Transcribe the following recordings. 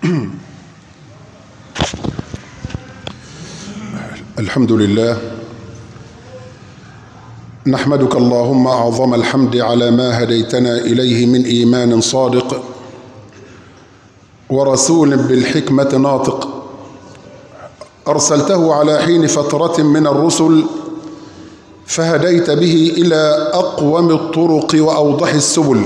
الحمد لله، نحمدك اللهم أعظم الحمد على ما هديتنا إليه من إيمان صادق ورسول بالحكمة ناطق، أرسلته على حين فترة من الرسل فهديت به إلى أقوم الطرق وأوضح السبل،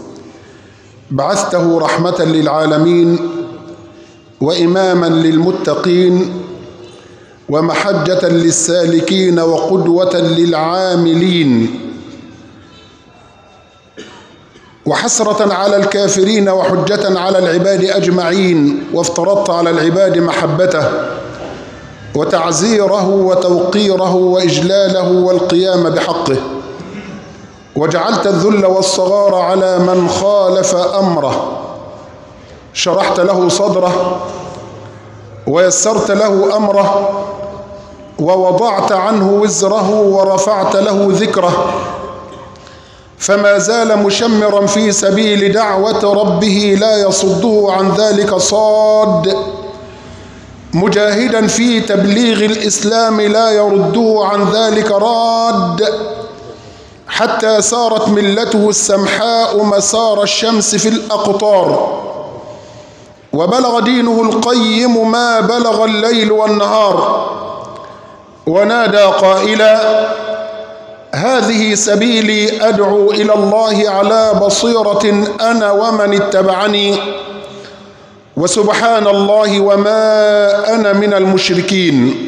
بعثته رحمة للعالمين وإماما للمتقين ومحجة للسالكين وقدوة للعاملين، وحسرة على الكافرين وحجة على العباد أجمعين. وافترضت على العباد محبته وتعزيره وتوقيره وإجلاله والقيام بحقه، وجعلت الذل والصغار على من خالف أمره، شرحت له صدره ويسرت له أمره ووضعت عنه وزره ورفعت له ذكره، فما زال مشمرا في سبيل دعوة ربه لا يصده عن ذلك صاد، مجاهدا في تبليغ الإسلام لا يرده عن ذلك راد، حتى سارت ملته السمحاء مسار الشمس في الأقطار، وبلغ دينه القيم ما بلغ الليل والنهار، ونادى قائلا: هذه سبيلي أدعو إلى الله على بصيرة أنا ومن اتبعني، وسبحان الله وما أنا من المشركين.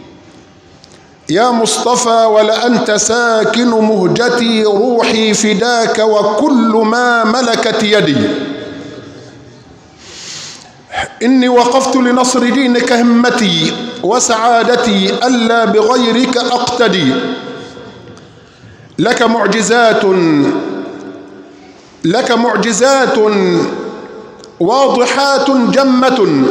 يا مصطفى ولأنت ساكن مهجتي، روحي فداك وكل ما ملكت يدي، إني وقفت لنصر دينك همتي وسعادتي ألا بغيرك أقتدي، لك معجزات واضحات جمة،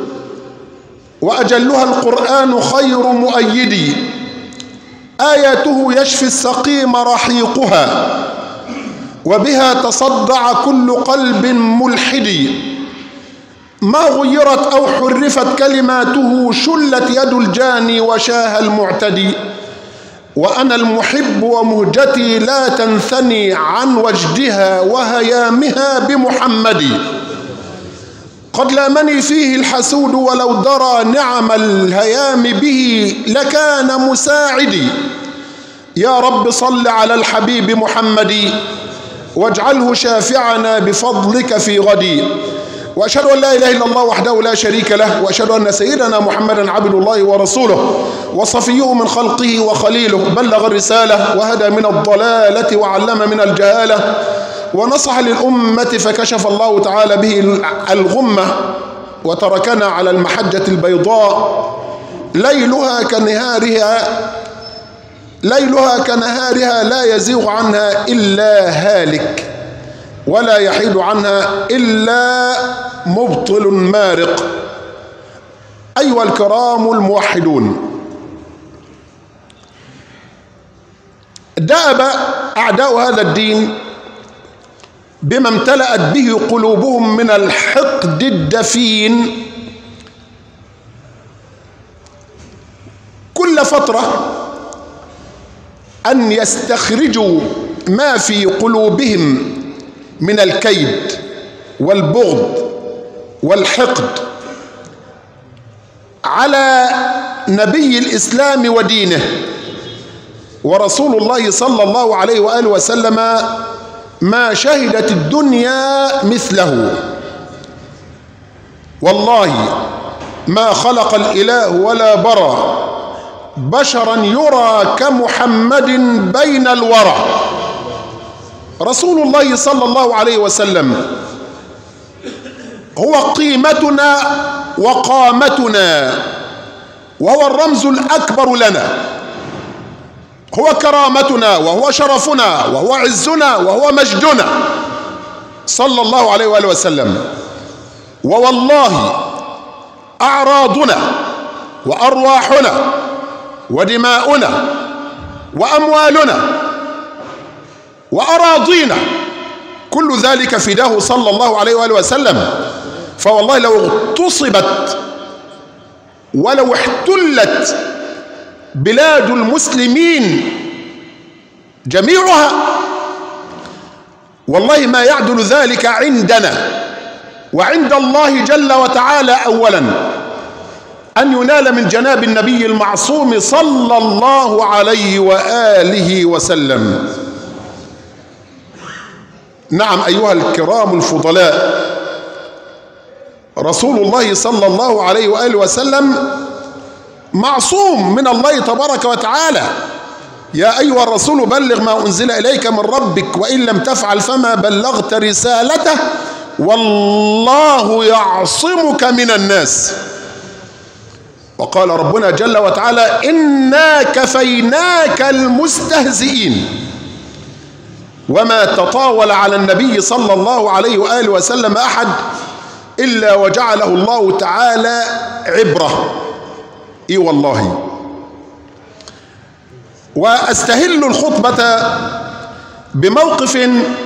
وأجلها القرآن خير مؤيدي، آياته يشفي السقيم رحيقها، وبها تصدع كل قلب ملحد، ما غيرت أو حرفت كلماته، شلت يد الجاني وشاه المعتدي، وأنا المحب ومهجتي لا تنثني عن وجدها وهيامها بمحمد، قد لامني فيه الحسود ولو درى نعم الهيام به لكان مساعدي، يا رب صل على الحبيب محمد واجعله شافعنا بفضلك في غدي. وأشهد أن لا إله إلا الله وحده لا شريك له، وأشهد أن سيدنا محمدا عبد الله ورسوله وصفيه من خلقه وخليله، بلغ الرسالة وهدى من الضلالة وعلم من الجهالة ونصح للأمة فكشف الله تعالى به الغمة، وتركنا على المحجة البيضاء ليلها كنهارها لا يزيغ عنها إلا هالك، ولا يحيد عنها إلا مبطل مارق. أيها الكرام الموحدون، دأب أعداء هذا الدين بما امتلأت به قلوبهم من الحقد الدفين كل فترة أن يستخرجوا ما في قلوبهم من الكيد والبغض والحقد على نبي الإسلام ودينه، ورسول الله صلى الله عليه وآله وسلم ما شهدت الدنيا مثله. والله ما خلق الإله ولا برى بشرا يرى كمحمد بين الورى. رسول الله صلى الله عليه وسلم هو قيمتنا وقامتنا، وهو الرمز الأكبر لنا، هو كرامتنا وهو شرفنا وهو عزنا وهو مجدنا صلى الله عليه وآله وسلم. ووالله أعراضنا وأرواحنا ودماؤنا وأموالنا وأراضينا كل ذلك فداه صلى الله عليه وآله وسلم، فوالله لو اغتصبت ولو احتلت بلاد المسلمين جميعها والله ما يعدل ذلك عندنا وعند الله جل وتعالى أولا أن ينال من جناب النبي المعصوم صلى الله عليه وآله وسلم. نعم أيها الكرام الفضلاء، رسول الله صلى الله عليه وآله وسلم معصوم من الله تبارك وتعالى. يا أيها الرسول بلغ ما أنزل إليك من ربك وإن لم تفعل فما بلغت رسالته والله يعصمك من الناس. وقال ربنا جل وتعالى إنا كفيناك المستهزئين. وما تطاول على النبي صلى الله عليه وآله وسلم أحد إلا وجعله الله تعالى عبرة. إي والله. وأستهل الخطبة بموقف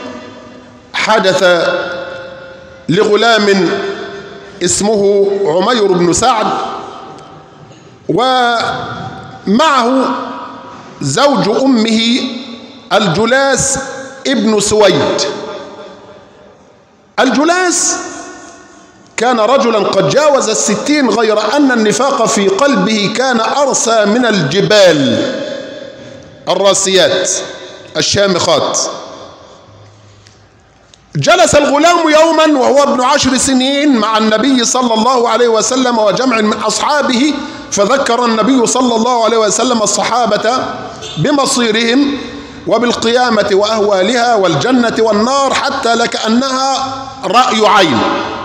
حدث لغلام اسمه عمير بن سعد ومعه زوج أمه الجلاس ابن سويد. الجلاس كان رجلا قد جاوز 60 غير أن النفاق في قلبه كان أرسى من الجبال الراسيات الشامخات. جلس الغلام يوما وهو ابن 10 سنين مع النبي صلى الله عليه وسلم وجمع من أصحابه، فذكر النبي صلى الله عليه وسلم الصحابة بمصيرهم وبالقيامة وأهوالها والجنة والنار حتى لكأنها رأي عين.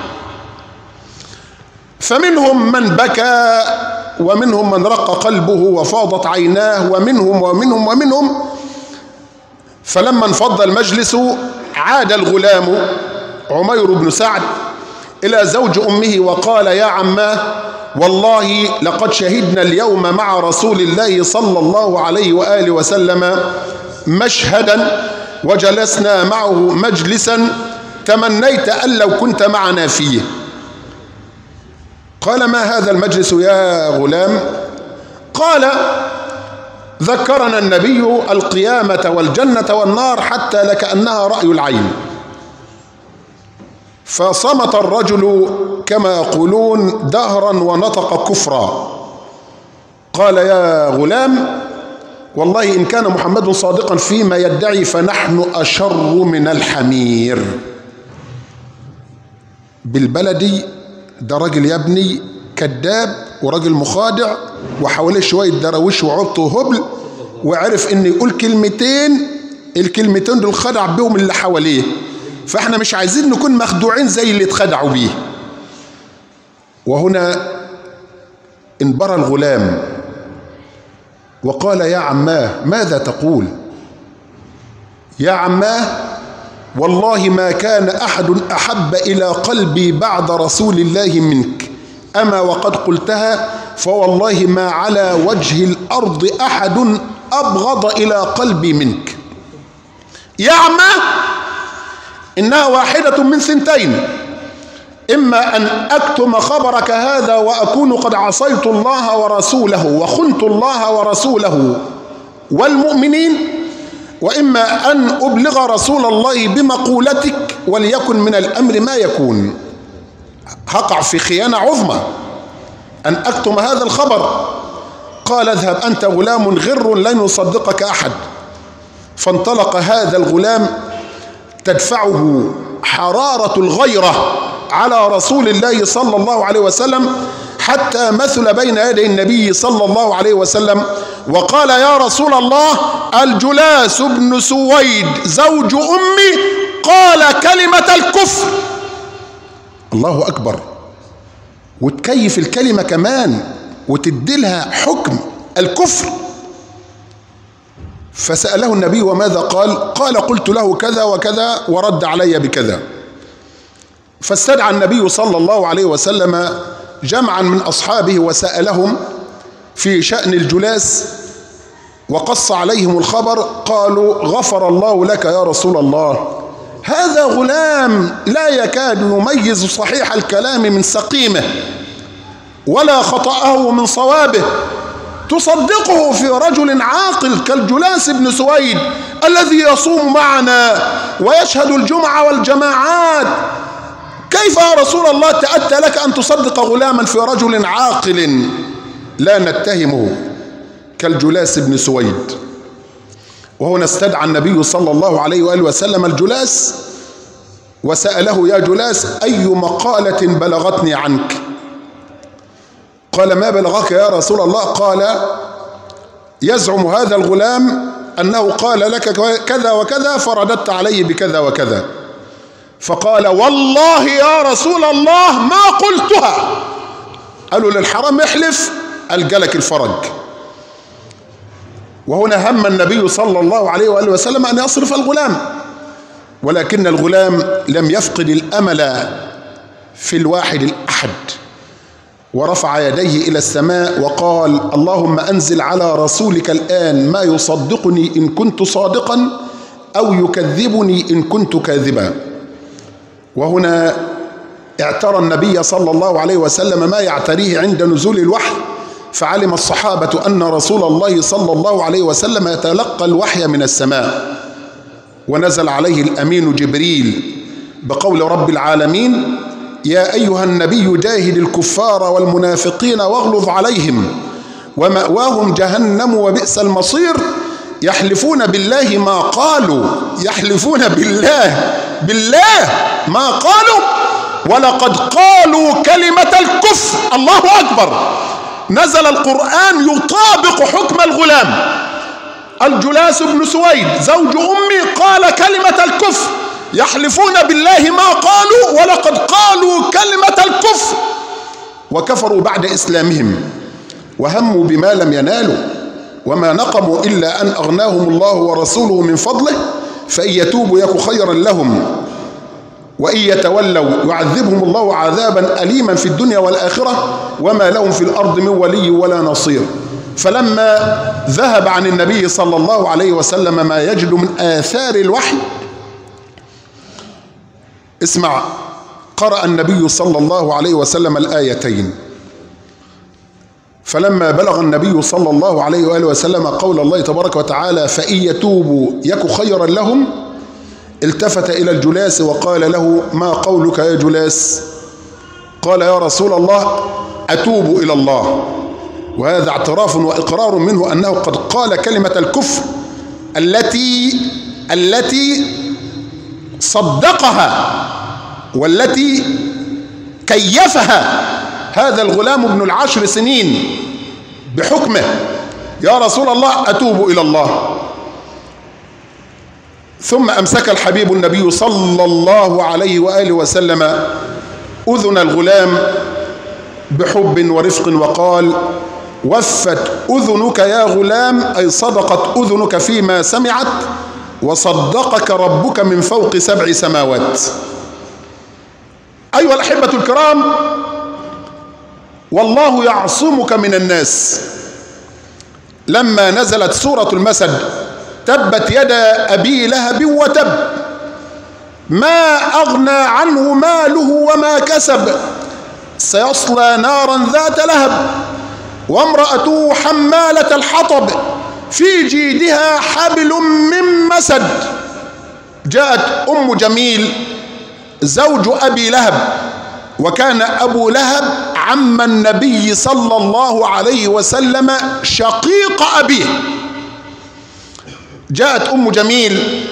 فمنهم من بكى ومنهم من رق قلبه وفاضت عيناه ومنهم. فلما انفض المجلس عاد الغلام عمير بن سعد إلى زوج أمه وقال يا عماه والله لقد شهدنا اليوم مع رسول الله صلى الله عليه وآله وسلم مشهدا وجلسنا معه مجلسا تمنيت أن لو كنت معنا فيه. قال ما هذا المجلس يا غلام؟ قال ذكرنا النبي القيامة والجنة والنار حتى لكأنها رأي العين. فصمت الرجل كما يقولون دهرا ونطق كفرا. قال يا غلام والله إن كان محمد صادقا فيما يدعي فنحن أشر من الحمير. بالبلدي ده راجل يا ابني كذاب وراجل مخادع وحواليه شويه دراويش وعبط وهبل، وعرف ان يقول الكلمتين دول خدع بهم اللي حواليه، فاحنا مش عايزين نكون مخدوعين زي اللي اتخدعوا بيه. وهنا انبرى الغلام وقال يا عماه ماذا تقول؟ يا عماه والله ما كان أحد أحب إلى قلبي بعد رسول الله منك، أما وقد قلتها فوالله ما على وجه الأرض أحد أبغض إلى قلبي منك. يا عماه إنها واحدة من ثنتين، إما أن أكتم خبرك هذا وأكون قد عصيت الله ورسوله وخنت الله ورسوله والمؤمنين، وإما أن أبلغ رسول الله بمقولتك وليكن من الأمر ما يكون. هقع في خيانة عظمى أن أكتم هذا الخبر. قال اذهب أنت غلام غر لن يصدقك أحد. فانطلق هذا الغلام تدفعه حرارة الغيرة على رسول الله صلى الله عليه وسلم حتى مثل بين يدي النبي صلى الله عليه وسلم وقال يا رسول الله الجلاس بن سويد زوج أمي قال كلمة الكفر. الله أكبر. وتكيف الكلمة كمان وتديلها حكم الكفر. فسأله النبي وماذا قال؟ قال قلت له كذا وكذا ورد علي بكذا. فاستدعى النبي صلى الله عليه وسلم جمعا من أصحابه وسألهم في شأن الجلاس وقص عليهم الخبر. قالوا غفر الله لك يا رسول الله هذا غلام لا يكاد يميز صحيح الكلام من سقيمه ولا خطأه من صوابه، تصدقه في رجل عاقل كالجلاس بن سويد الذي يصوم معنا ويشهد الجمعة والجماعات. كيف يا رسول الله تأتى لك أن تصدق غلاما في رجل عاقل لا نتهمه كالجلاس بن سويد؟ وهنا استدعى النبي صلى الله عليه وآله وسلم الجلاس وسأله: يا جلاس، أي مقالة بلغتني عنك؟ قال: ما بلغك يا رسول الله؟ قال: يزعم هذا الغلام أنه قال لك كذا وكذا فرددت عليه بكذا وكذا. فقال: والله يا رسول الله ما قلتها. قالوا للحرام احلف ألقلك الفرج. وهنا هم النبي صلى الله عليه وآله وسلم أن يصرف الغلام، ولكن الغلام لم يفقد الأمل في الواحد الأحد، ورفع يديه إلى السماء وقال: اللهم أنزل على رسولك الآن ما يصدقني إن كنت صادقا أو يكذبني إن كنت كاذبا. وهنا اعترى النبي صلى الله عليه وسلم ما يعتريه عند نزول الوحي، فعلم الصحابة أن رسول الله صلى الله عليه وسلم يتلقى الوحي من السماء، ونزل عليه الأمين جبريل بقول رب العالمين: يا أيها النبي جاهد الكفار والمنافقين واغلظ عليهم ومأواهم جهنم وبئس المصير. يحلفون بالله ما قالوا، يحلفون بالله ما قالوا، ولقد قالوا كلمة الكفر. الله أكبر. نزل القرآن يطابق حكم الغلام. الجلاس بن سويد زوج أمي قال كلمة الكفر، يحلفون بالله ما قالوا ولقد قالوا كلمة الكفر، وكفروا بعد إسلامهم وهموا بما لم ينالوا، وما نقموا إلا أن أغناهم الله ورسوله من فضله، فإن يتوبوا يك خيرا لهم وإن يتولوا يعذبهم الله عذابا أليما في الدنيا والآخرة وما لهم في الأرض من ولي ولا نصير. فلما ذهب عن النبي صلى الله عليه وسلم ما يجد من آثار الوحي، اسمع، قرأ النبي صلى الله عليه وسلم الآيتين. فلما بلغ النبي صلى الله عليه وآله وسلم قول الله تبارك وتعالى: فإن يتوبوا يك خيرا لهم، التفت إلى الجلاس وقال له: ما قولك يا جلاس؟ قال: يا رسول الله أتوب إلى الله. وهذا اعتراف وإقرار منه أنه قد قال كلمة الكفر التي صدقها والتي كيفها هذا الغلام ابن 10 سنين بحكمه: يا رسول الله أتوب إلى الله. ثم أمسك الحبيب النبي صلى الله عليه وآله وسلم أذن الغلام بحب ورفق وقال: وفت أذنك يا غلام، أي صدقت أذنك فيما سمعت، وصدقك ربك من فوق 7 سماوات. أيها الأحبة الكرام، والله يعصمك من الناس. لما نزلت سورة المسد: تبت يدا أبي لهب وتب ما أغنى عنه ماله وما كسب سيصلى نارا ذات لهب وامرأته حمالة الحطب في جيدها حبل من مسد. جاءت أم جميل زوج أبي لهب، وكان أبو لهب عم النبي صلى الله عليه وسلم شقيق أبيه. جاءت أم جميل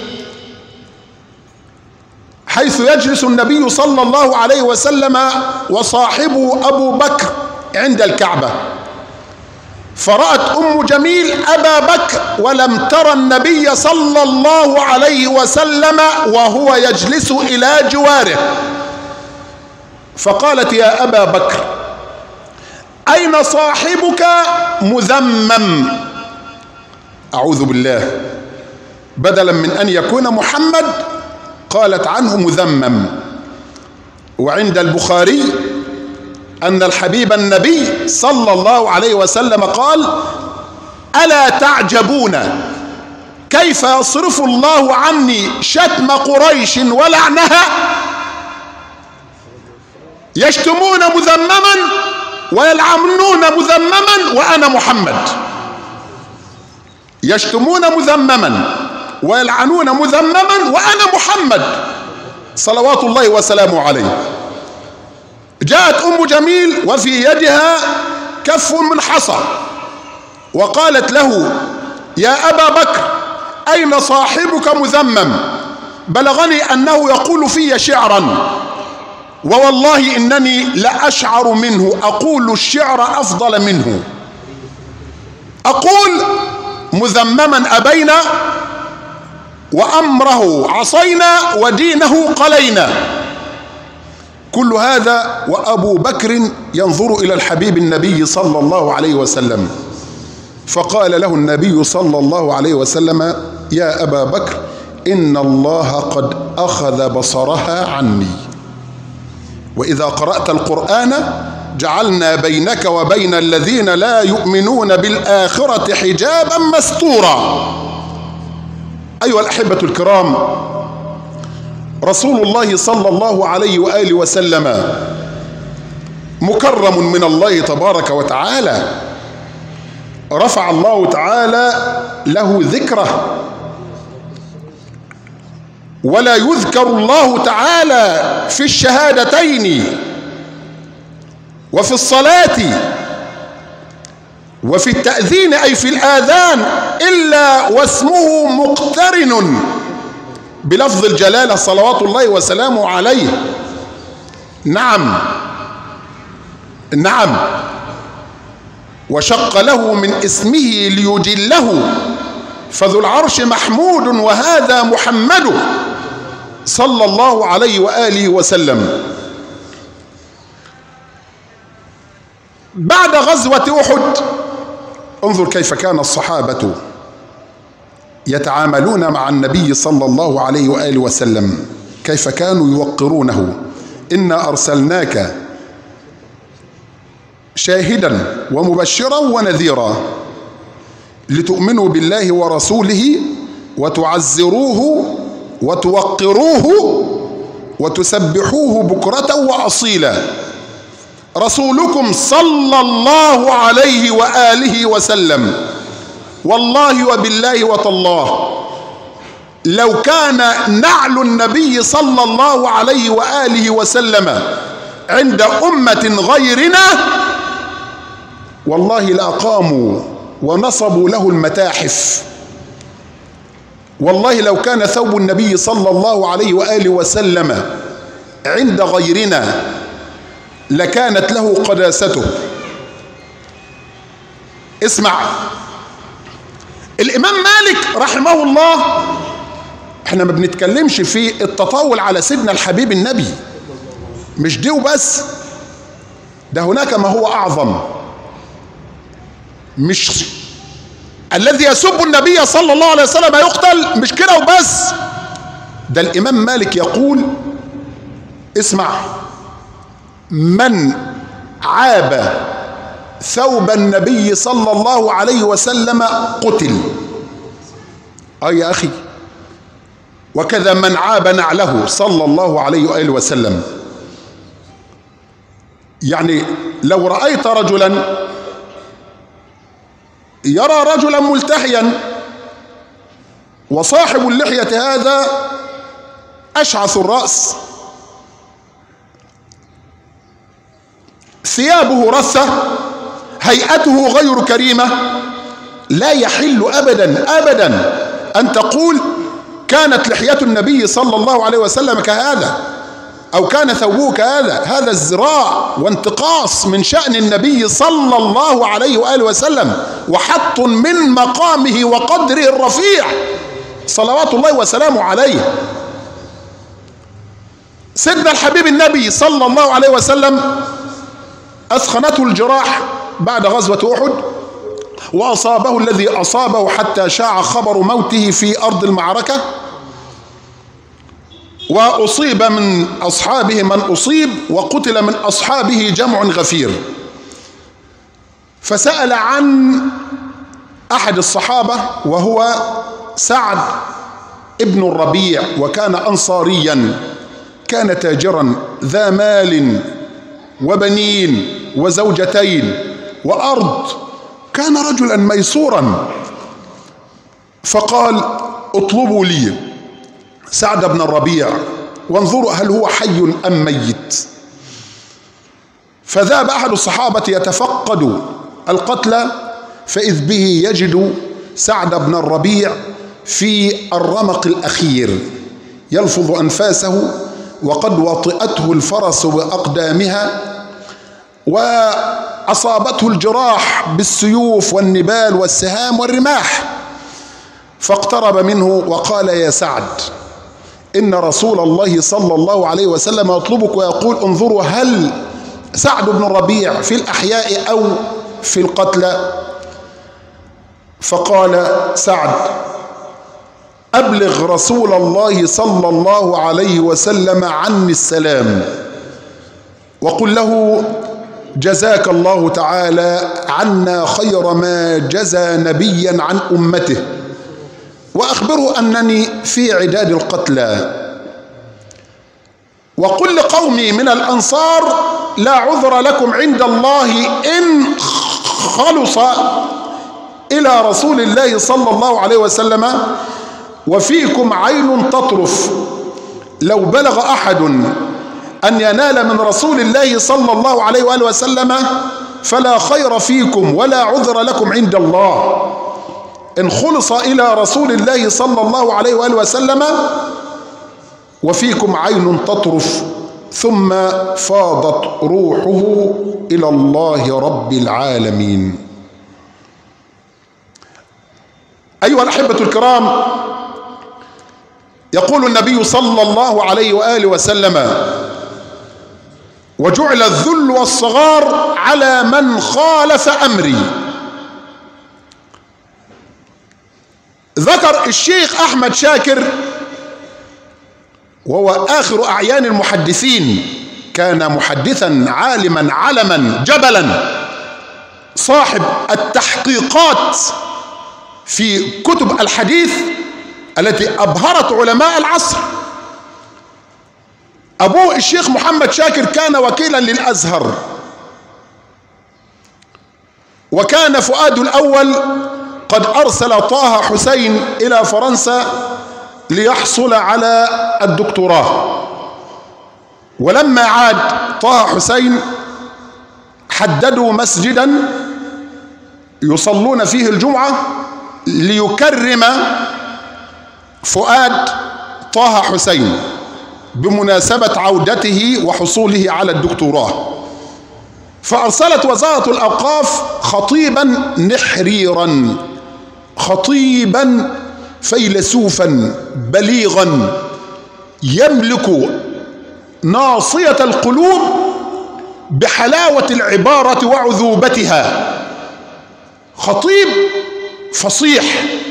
حيث يجلس النبي صلى الله عليه وسلم وصاحبه أبو بكر عند الكعبة، فرأت أم جميل أبا بكر ولم ترى النبي صلى الله عليه وسلم وهو يجلس إلى جواره، فقالت: يا أبا بكر أين صاحبك مذمم؟ أعوذ بالله، بدلا من أن يكون محمد قالت عنه مذمم. وعند البخاري أن الحبيب النبي صلى الله عليه وسلم قال: ألا تعجبون كيف يصرف الله عني شتم قريش ولعنها؟ يشتمون مذمما ويلعنون مذمما وأنا محمد. يشتمون مذمما ويلعنون مذمما وأنا محمد صلوات الله وسلامه عليه. جاءت أم جميل وفي يدها كف من حصى وقالت له: يا أبا بكر، أين صاحبك مذمم؟ بلغني أنه يقول في شعرا، ووالله إنني لأشعر منه، أقول الشعر أفضل منه. أقول مذمما أبينا وأمره عصينا ودينه قلينا. كل هذا وأبو بكر ينظر إلى الحبيب النبي صلى الله عليه وسلم، فقال له النبي صلى الله عليه وسلم: يا أبا بكر، إن الله قد أخذ بصرها عني، وإذا قرأت القرآن جعلنا بينك وبين الذين لا يؤمنون بالآخرة حجابا مستورا. أيها الأحبة الكرام، رسول الله صلى الله عليه وآله وسلم مكرم من الله تبارك وتعالى، رفع الله تعالى له ذكره، ولا يذكر الله تعالى في الشهادتين وفي الصلاة وفي التأذين أي في الآذان إلا واسمه مقترن بلفظ الجلالة صلوات الله وسلامه عليه. نعم نعم، وشق له من اسمه ليجله، فذو العرش محمود وهذا محمد صلى الله عليه وآله وسلم. بعد غزوة أحد انظر كيف كان الصحابة يتعاملون مع النبي صلى الله عليه وآله وسلم، كيف كانوا يوقرونه. إنا أرسلناك شاهدا ومبشرا ونذيرا لتؤمنوا بالله ورسوله وتعزروه وتوقروه وتسبحوه بكرة وأصيلا. رسولكم صلى الله عليه وآله وسلم والله وبالله وتالله لو كان نعل النبي صلى الله عليه وآله وسلم عند أمة غيرنا والله لأقاموا ونصبوا له المتاحف. والله لو كان ثوب النبي صلى الله عليه وآله وسلم عند غيرنا لكانت له قداسته. اسمع، الإمام مالك رحمه الله، احنا ما بنتكلمش في التطاول على سيدنا الحبيب النبي، مش دي وبس، ده هناك ما هو أعظم. مش الذي يسب النبي صلى الله عليه وسلم يقتل، مش كده وبس، ده الإمام مالك يقول، اسمع، من عاب ثوب النبي صلى الله عليه وسلم قتل. يا أخي، وكذا من عاب نعله صلى الله عليه وآله وسلم. يعني لو رأيت رجلا يرى رجلا ملتحيا وصاحب اللحية هذا أشعث الرأس، ثيابه رثة، هيئته غير كريمة، لا يحل أبدا أبدا أن تقول كانت لحية النبي صلى الله عليه وسلم كهذا أو كان ثوبه كهذا. هذا ازدراء وانتقاص من شأن النبي صلى الله عليه وآله وسلم، وحط من مقامه وقدره الرفيع صلوات الله وسلامه عليه. سيدنا الحبيب النبي صلى الله عليه وسلم أثخنته الجراح بعد غزوة أحد، وأصابه الذي أصابه حتى شاع خبر موته في أرض المعركة، وأصيب من أصحابه من أصيب، وقتل من أصحابه جمع غفير. فسأل عن أحد الصحابة وهو سعد ابن الربيع، وكان أنصاريا، كان تاجرا ذا مال وبنين وزوجتين وأرض، كان رجلا ميسورا. فقال اطلبوا لي سعد بن الربيع وانظروا هل هو حي أم ميت. فذهب أحد الصحابة يتفقد القتلى، فإذ به يجد سعد بن الربيع في الرمق الأخير يلفظ أنفاسه، وقد وطئته الفرس بأقدامها، وأصابته الجراح بالسيوف والنبال والسهام والرماح. فاقترب منه وقال: يا سعد، إن رسول الله صلى الله عليه وسلم يطلبك ويقول انظروا هل سعد بن الربيع في الأحياء أو في القتلى. فقال سعد: أبلغ رسول الله صلى الله عليه وسلم عني السلام، وقل له جزاك الله تعالى عنا خير ما جزى نبيا عن أمته، وأخبره أنني في عداد القتلى، وقل لقومي من الأنصار لا عذر لكم عند الله إن خلص إلى رسول الله صلى الله عليه وسلم، وفيكم عين تطرف، لو بلغ أحد أن ينال من رسول الله صلى الله عليه وآله وسلم فلا خير فيكم ولا عذر لكم عند الله، إن خلص إلى رسول الله صلى الله عليه وآله وسلم وفيكم عين تطرف. ثم فاضت روحه إلى الله رب العالمين. أيها الأحبة الكرام، يقول النبي صلى الله عليه وآله وسلم: وجعل الذل والصغار على من خالف أمري. ذكر الشيخ أحمد شاكر، وهو آخر أعيان المحدثين، كان محدثا عالما علما جبلا، صاحب التحقيقات في كتب الحديث التي أبهرت علماء العصر. أبوه الشيخ محمد شاكر كان وكيلا للأزهر، وكان فؤاد الأول قد أرسل طه حسين إلى فرنسا ليحصل على الدكتوراه. ولما عاد طه حسين حددوا مسجدا يصلون فيه الجمعة ليكرم فؤاد طه حسين بمناسبة عودته وحصوله على الدكتوراه. فأرسلت وزارة الأوقاف خطيبا نحريرا، خطيبا فيلسوفا بليغا يملك ناصية القلوب بحلاوة العبارة وعذوبتها، خطيب فصيح.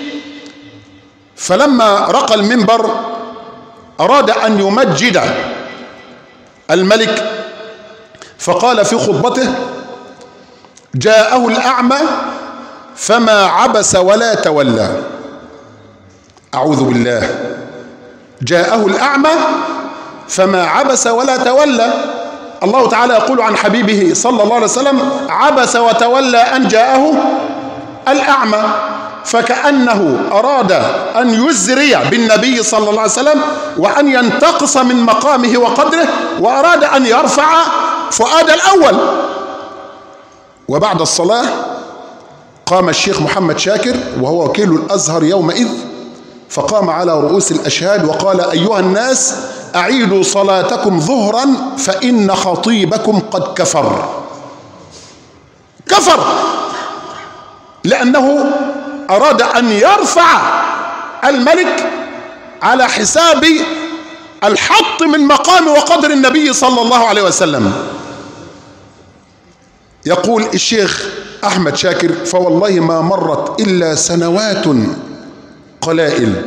فلما رقى المنبر أراد أن يمجد الملك، فقال في خطبته: جاءه الأعمى فما عبس ولا تولى. أعوذ بالله، جاءه الأعمى فما عبس ولا تولى. الله تعالى يقول عن حبيبه صلى الله عليه وسلم: عبس وتولى أن جاءه الأعمى. فكأنه أراد أن يزري بالنبي صلى الله عليه وسلم وأن ينتقص من مقامه وقدره، وأراد أن يرفع فؤاد الأول. وبعد الصلاة قام الشيخ محمد شاكر وهو وكيل الأزهر يومئذ، فقام على رؤوس الأشهاد وقال: أيها الناس، أعيدوا صلاتكم ظهرا فإن خطيبكم قد كفر. كفر لأنه أراد أن يرفع الملك على حساب الحط من مقام وقدر النبي صلى الله عليه وسلم. يقول الشيخ أحمد شاكر: فوالله ما مرت إلا سنوات قلائل،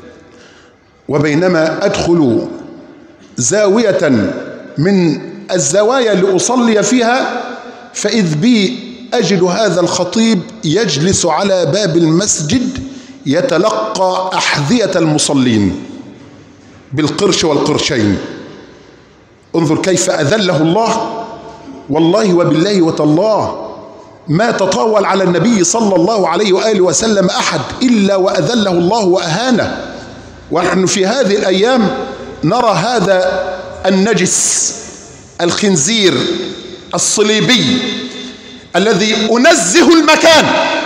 وبينما أدخل زاوية من الزوايا لأصلي فيها، فإذ بي أجد هذا الخطيب يجلس على باب المسجد يتلقى أحذية المصلين بالقرش والقرشين. انظر كيف أذله الله، والله وبالله وتالله ما تطاول على النبي صلى الله عليه وآله وسلم أحد إلا وأذله الله وأهانه. ونحن في هذه الأيام نرى هذا النجس الخنزير الصليبي الذي أنزه المكان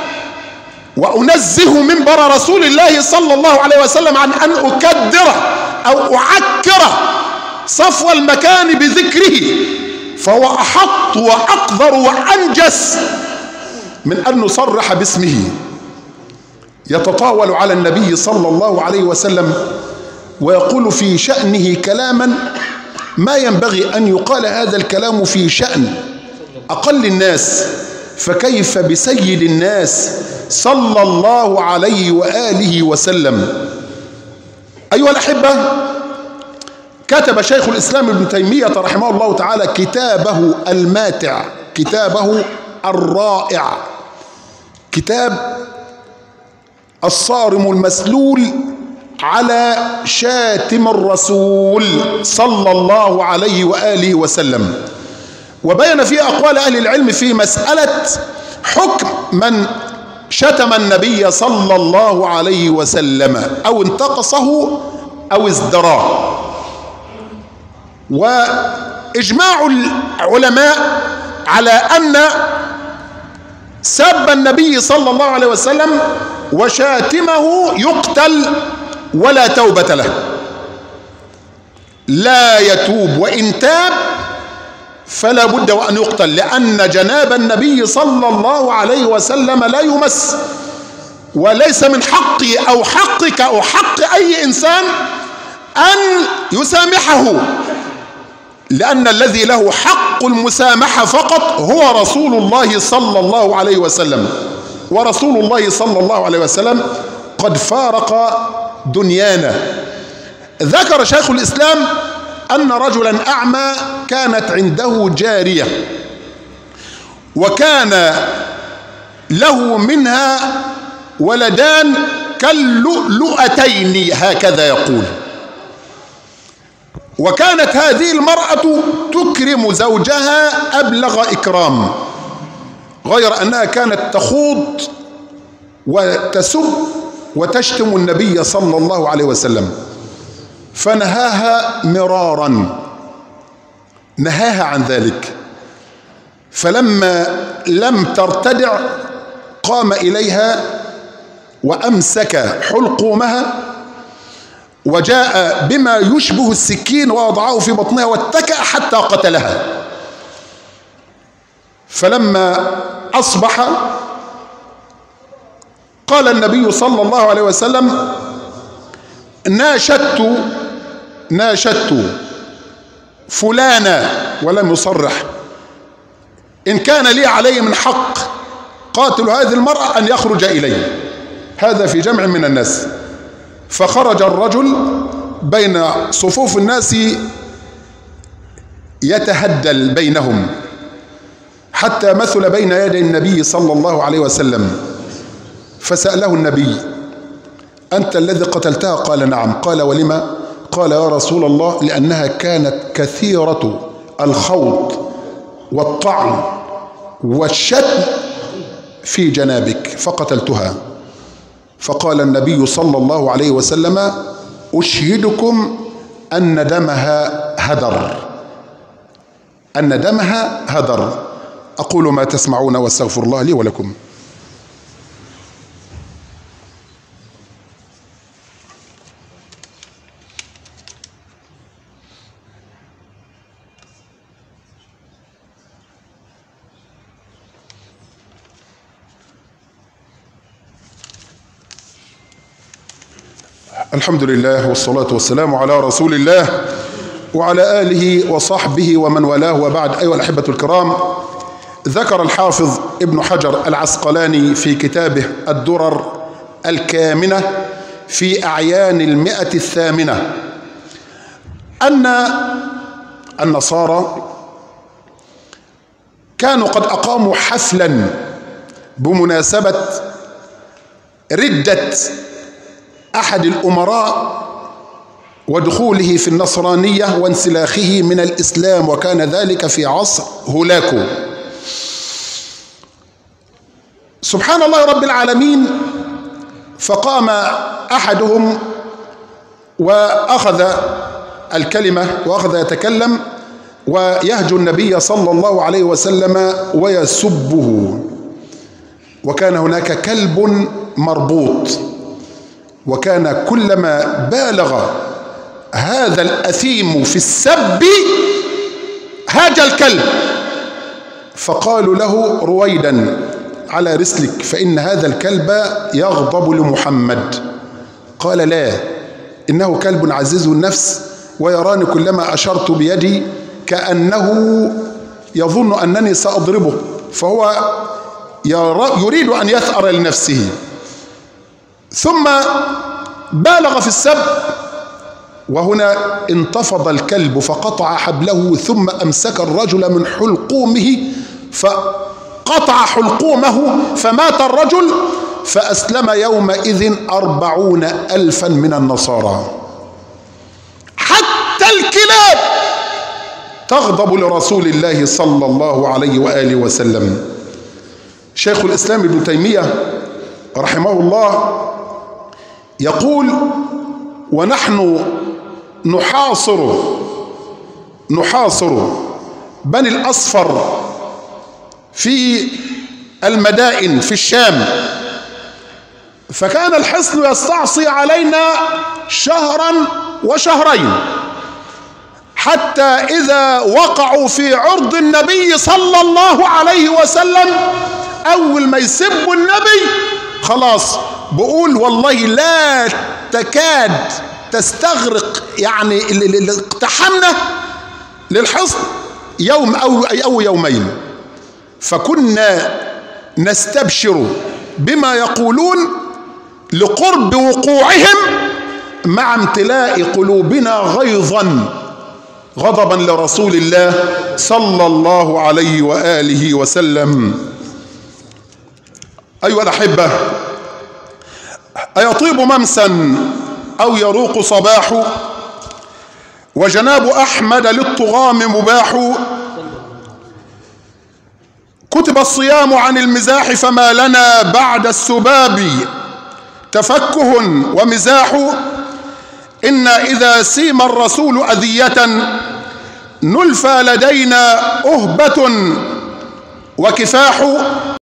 وأنزه منبر رسول الله صلى الله عليه وسلم عن أن أكدر أو أعكر صفو المكان بذكره، فهو أحط وأقذر وأنجس من أن نصرح باسمه. يتطاول على النبي صلى الله عليه وسلم ويقول في شأنه كلاما ما ينبغي أن يقال هذا الكلام في شأن أقل الناس، فكيف بسيد الناس صلى الله عليه وآله وسلم. أيها الأحبة، كتب شيخ الإسلام ابن تيمية رحمه الله تعالى كتابه الماتع، كتابه الرائع، كتاب الصارم المسلول على شاتم الرسول صلى الله عليه وآله وسلم، وبين فيه أقوال أهل العلم في مسألة حكم من شتم النبي صلى الله عليه وسلم أو انتقصه أو ازدراه. وإجماع العلماء على أن سب النبي صلى الله عليه وسلم وشاتمه يقتل ولا توبة له، لا يتوب، وإن تاب فلا بد وأن يقتل، لأن جناب النبي صلى الله عليه وسلم لا يمس، وليس من حقي أو حقك أو حق أي إنسان أن يسامحه، لأن الذي له حق المسامحة فقط هو رسول الله صلى الله عليه وسلم، ورسول الله صلى الله عليه وسلم قد فارق دنيانا. ذكر شيخ الإسلام أن رجلا أعمى كانت عنده جارية، وكان له منها ولدان كاللؤلؤتين هكذا يقول، وكانت هذه المرأة تكرم زوجها أبلغ إكرام، غير أنها كانت تخوض وتسب وتشتم النبي صلى الله عليه وسلم، فنهاها مرارا، نهاها عن ذلك. فلما لم ترتدع قام إليها وأمسك حلقومها وجاء بما يشبه السكين ووضعه في بطنها واتكأ حتى قتلها. فلما أصبح قال النبي صلى الله عليه وسلم: ناشدت فلانا، ولم يصرح، إن كان لي عليه من حق قاتل هذه المرأة أن يخرج إليه. هذا في جمع من الناس. فخرج الرجل بين صفوف الناس يتهدل بينهم حتى مثل بين يدي النبي صلى الله عليه وسلم، فسأله النبي: أنت الذي قتلتها؟ قال: نعم. قال: ولما؟ قال: يا رسول الله، لأنها كانت كثيرة الخوض والطعن والشتم في جنابك فقتلتها. فقال النبي صلى الله عليه وسلم: أشهدكم أن دمها هدر، أن دمها هدر. أقول ما تسمعون واستغفر الله لي ولكم. الحمد لله والصلاة والسلام على رسول الله وعلى آله وصحبه ومن والاه، وبعد. أيها الأحبة الكرام، ذكر الحافظ ابن حجر العسقلاني في كتابه الدرر الكامنة في أعيان 108 أن النصارى كانوا قد أقاموا حفلا بمناسبة ردة أحد الأمراء ودخوله في النصرانية وانسلاخه من الإسلام، وكان ذلك في عصر هولاكو. سبحان الله رب العالمين، فقام أحدهم وأخذ الكلمة وأخذ يتكلم ويهجو النبي صلى الله عليه وسلم ويسبه، وكان هناك كلب مربوط، وكان كلما بالغ هذا الأثيم في السب هاج الكلب، فقالوا له رويدا على رسلك فإن هذا الكلب يغضب لمحمد. قال لا، إنه كلب عزيز النفس ويراني كلما أشرت بيدي كأنه يظن أنني سأضربه، فهو يريد أن يثأر لنفسه. ثم بالغ في السب، وهنا انتفض الكلب فقطع حبله، ثم أمسك الرجل من حلقومه فقطع حلقومه فمات الرجل، فأسلم يومئذ 40,000 من النصارى. حتى الكلاب تغضب لرسول الله صلى الله عليه وآله وسلم. شيخ الإسلام ابن تيمية رحمه الله يقول: ونحن نحاصر بني الأصفر في المدائن في الشام، فكان الحصن يستعصي علينا شهرا وشهرين، حتى إذا وقعوا في عرض النبي صلى الله عليه وسلم أول ما يسبوا النبي خلاص بقول والله لا تكاد تستغرق يعني اقتحمنا للحصن يوم أو يومين، فكنا نستبشر بما يقولون لقرب وقوعهم مع امتلاء قلوبنا غضبا لرسول الله صلى الله عليه وآله وسلم. أيها الأحبة، أيطيب ممسا أو يروق صباح، وجناب أحمد للطغام مباح، كتب الصيام عن المزاح فما لنا بعد السباب تفكه ومزاح، إنا إذا سيم الرسول أذية نلفى لدينا أهبة وكفاح.